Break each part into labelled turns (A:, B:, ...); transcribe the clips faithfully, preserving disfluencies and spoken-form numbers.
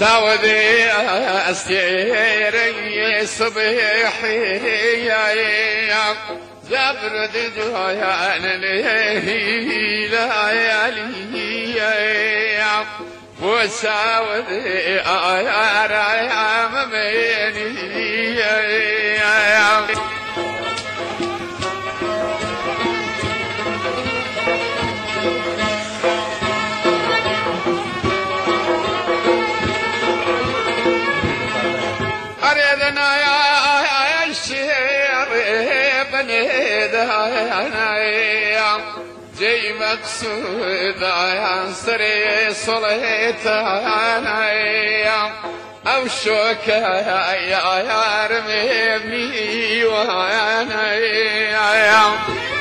A: سعودي استيري صبيحي يا زبرد جويان ليالي يا وسعودي يا رايم بيني يا أريدنا يا الشير بني دانا يا جي مقصود يا سري صليتانا يا أو شوكا يا يا رميني وانا يا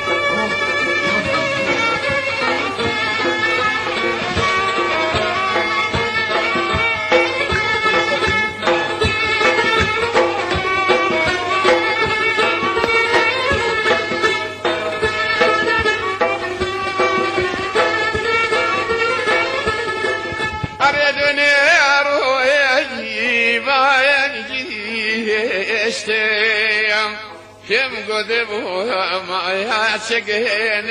A: أردني أروي يشتيم كم قدبوها ما يعشقين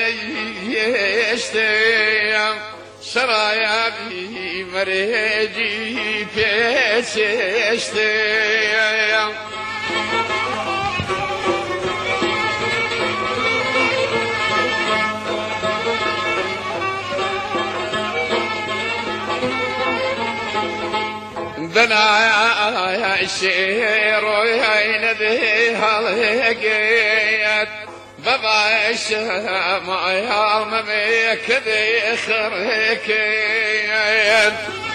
A: يشتيم شرايا بي مريجي بيش يشتيم دنا يا الشير ويا ندي هالقيت بابا الشام يا مميك ذي خركيت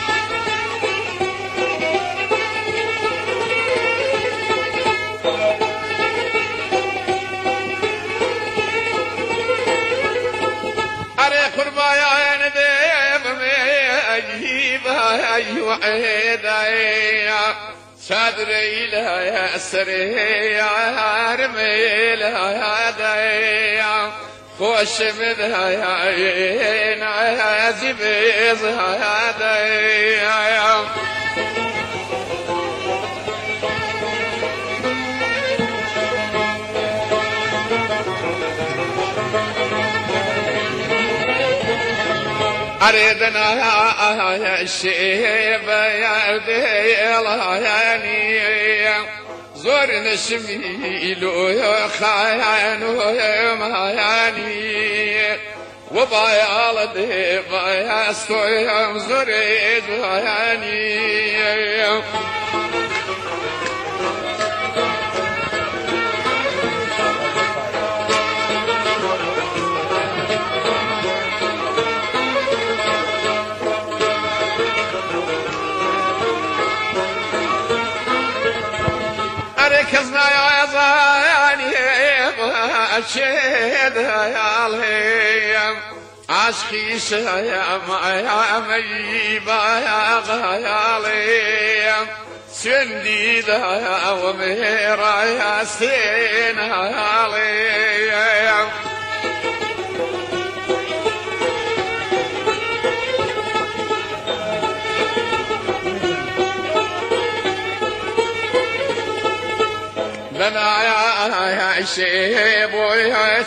A: أري قربا يا ندي أيوة عيدايا صدري لا يا سري يا رمي لا يا دايا خوش منها يا عين يا زبيز يا دايا أريدنا يا الشيب يا ديلاني زور نشميل ويخاين ويمهاني وبايال دي بايا ستويم زوري جواني ركزنا يا زاني باشد يا الهيم عشقي شيا ما يا ميبا يا غياليم سندي ذا وميرا يا سين عليم لنا يا شيب ويا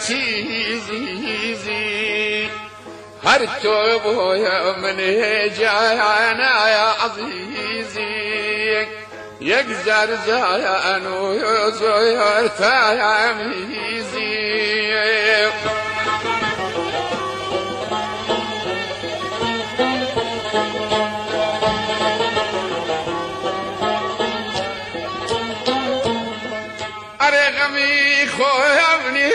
A: تيزيزي هرتوب يا من جانا يا عزيزي يقزر زيان ويزير تاميزي أرغمي خوامني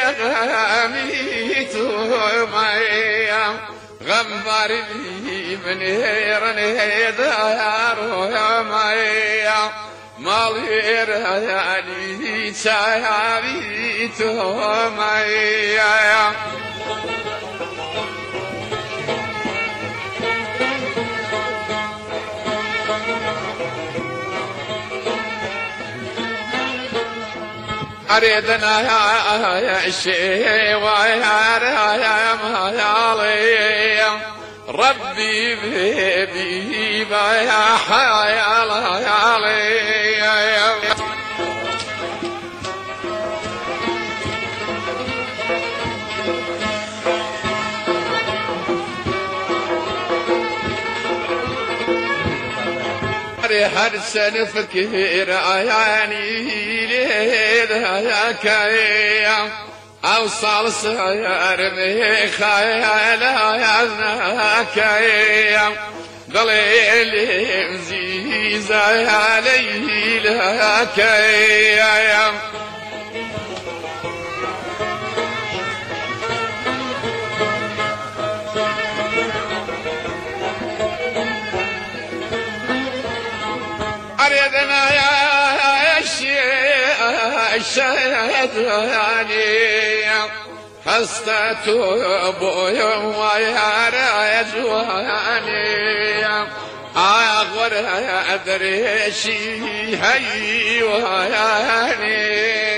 A: غامي تومي غمبري من هيرني دار ويامي مالي رياني شايبي تومي أريدنا يا الشي ويا رايم هيالي ربي بيبي يا حيال علي هر سنة فكر عياني ليلها كيام أوصل سير بخيالها يا كيام ضليل مزيز عليه لها كيام أريدنا يا الشهد يعني حستة أبوي ويا رجواني أغور أدري شي هي وياني